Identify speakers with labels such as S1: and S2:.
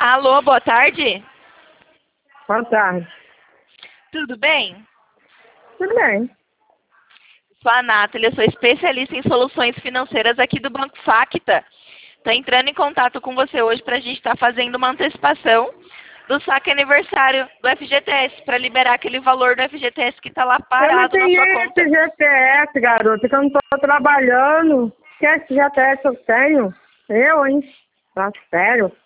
S1: Alô, boa tarde.
S2: Boa tarde.
S1: Tudo bem?
S2: Tudo bem.
S1: Sou a Nathalie, eu sou especialista em soluções financeiras aqui do Banco Facta. Estou entrando em contato com você hoje para a gente estar fazendo uma antecipação do saque aniversário do FGTS, para liberar aquele valor do FGTS que está lá
S2: Eu não
S1: parado na sua
S2: tenho
S1: conta.
S2: esse GTS, garoto, que eu não estou trabalhando. Que esse GTS eu tenho? Eu, hein? Tá sério?